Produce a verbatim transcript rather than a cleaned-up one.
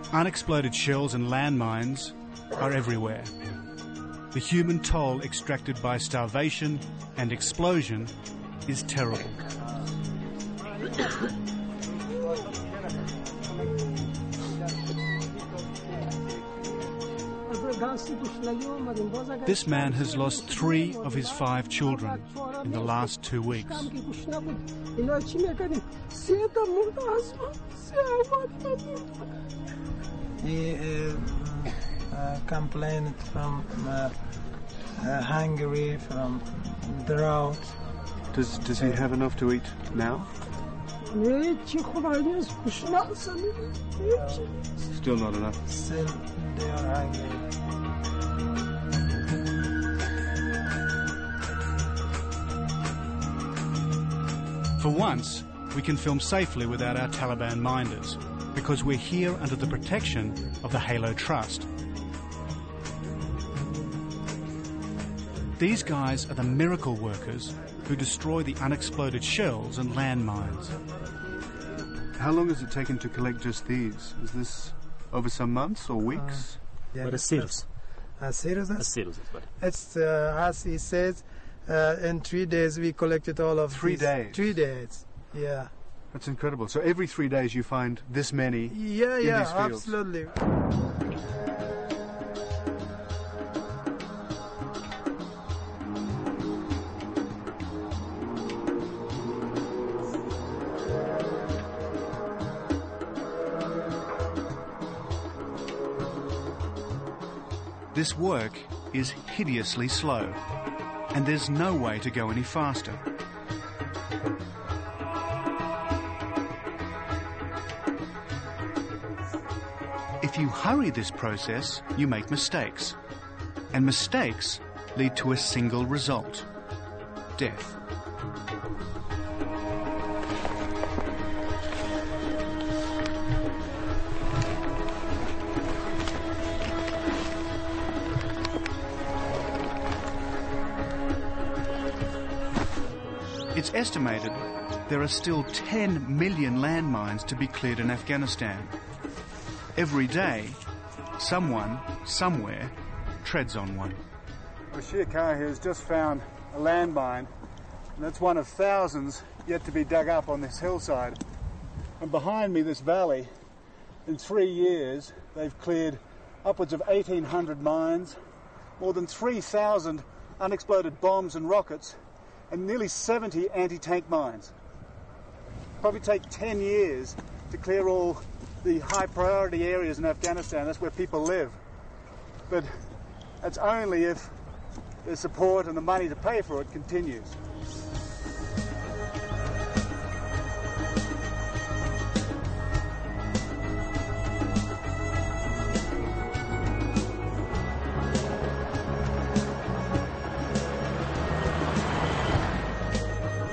Unexploded shells and landmines are everywhere. The human toll extracted by starvation and explosion is terrible. This man has lost three of his five children in the last two weeks. He uh, uh, complained from uh, uh, Hungary, from drought. Does, does he have enough to eat now? Still not enough. Still they are hungry. For once, we can film safely without our Taliban minders, because we're here under the protection of the Halo Trust. These guys are the miracle workers who destroy the unexploded shells and landmines. How long has it taken to collect just these? Is this over some months or weeks? Uh, yeah, but a series. A series? A series. It's, uh, as he says, uh, in three days we collected all of Three these. days? Three days, yeah. That's incredible. So every three days you find this many Yeah, in yeah, these fields? absolutely. This work is hideously slow, and there's no way to go any faster. If you hurry this process, you make mistakes, and mistakes lead to a single result: death. It's estimated there are still ten million landmines to be cleared in Afghanistan. Every day, someone, somewhere, treads on one. Bashir Khan here has just found a landmine, and that's one of thousands yet to be dug up on this hillside. And behind me, this valley, in three years, they've cleared upwards of eighteen hundred mines, more than three thousand unexploded bombs and rockets, and nearly seventy anti-tank mines. Probably take ten years to clear all the high priority areas in Afghanistan. That's where people live. But that's only if the support and the money to pay for it continues.